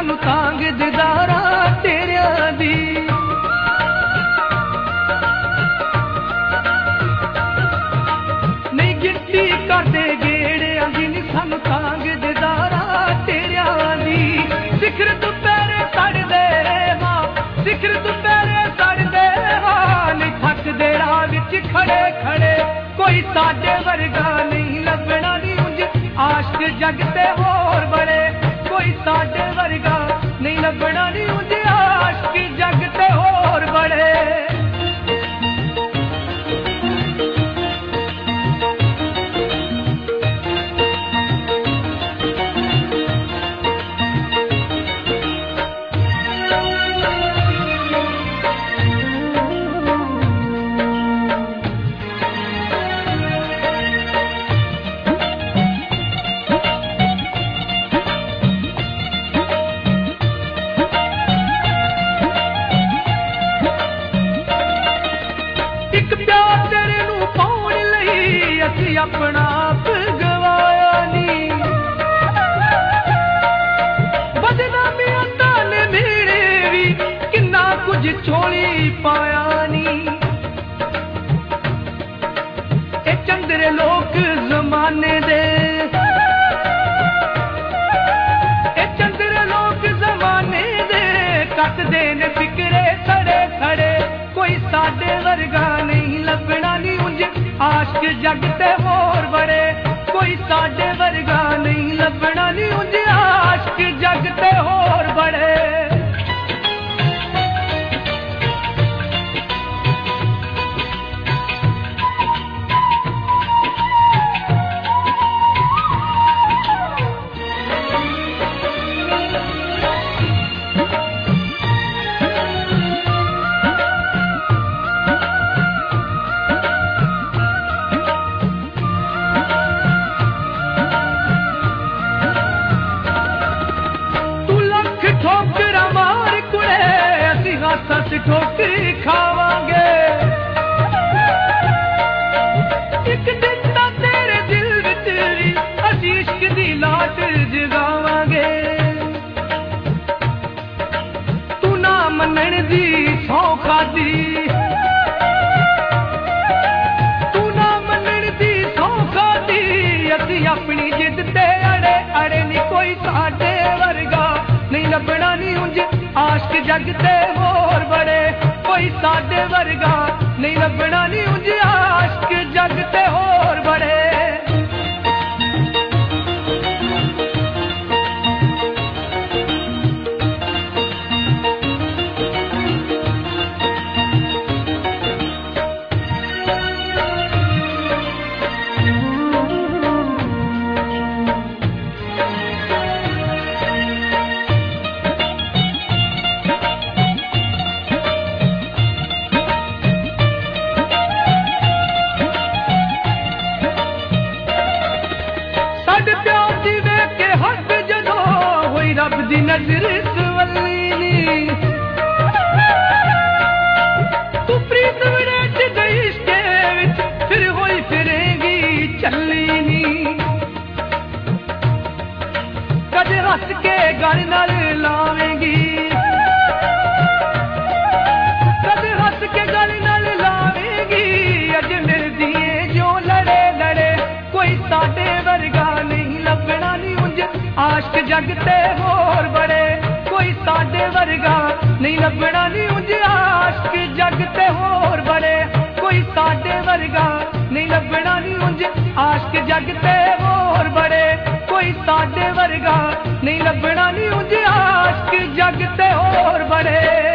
सानू तांग दीदारा तेरिया दी। नहीं गिनती करदे गेड़ियां दी नी सानू तांग दीदारा तेरिया दी। सिखर दुपहरे सड़दे हां, सिखर दुपहरे सड़दे हां, नहीं थकदे राह विच खड़े खड़े। कोई साडे वर्गा नहीं लभना नी उंज आशिक जग ते होर बड़े। कोई साडे वर्गा नहीं लभना नी उंज आशिक जग ते होर बड़े। अपना आप गवाया नी बदनामी ताने मेरे भी किन्ना कुछ छोड़ी पाया नी। ए चंद्रे लोक जमाने दे, ए चंद्रे लोक जमाने दे कट देन फिक्रे सड़े सड़े। कोई साडे वर्गा नहीं लभना नी उंज आशिक जग ते होर बड़े। कोई साडे वर्गा नहीं लभना नी उंज आशिक जग ते होर बड़े। सच ठोकरी खावांगे एक दिन ता तेरे दिल विच वी असीं इश्क दी लाट जगावांगे। तू ना मनण दी सौ खादी, तू ना मनण दी सौ खादी। असीं अपनी जिद ते अड़े अड़े नी कोई साडे वर्गा नहीं लभना नी उंज आशिक जग ते होर बड़े। कोई साडे वर्गा नहीं लभना नी उंज आशिक जग ते होर बड़े। रब दी नजर सवली नी तू प्रीत विच गई इश्के विच फिर होई फिरेगी चली नी। कदे हस के गल नाल लावेंगी, कदे हस के गल नाल लावेंगी। अज मिलदी ए जो लड़े लड़े। कोई साडे वर्गा नहीं लभना नी उंज आशिक जग ते होर बड़े। कोई साडे वर्गा नहीं लभना नी उंज आशिक जग ते होर बड़े। कोई साडे वर्गा नहीं लभना नी उंज आशिक जग ते होर बड़े। कोई साडे वर्गा नहीं लभना नी उंज आशिक जग ते होर बड़े।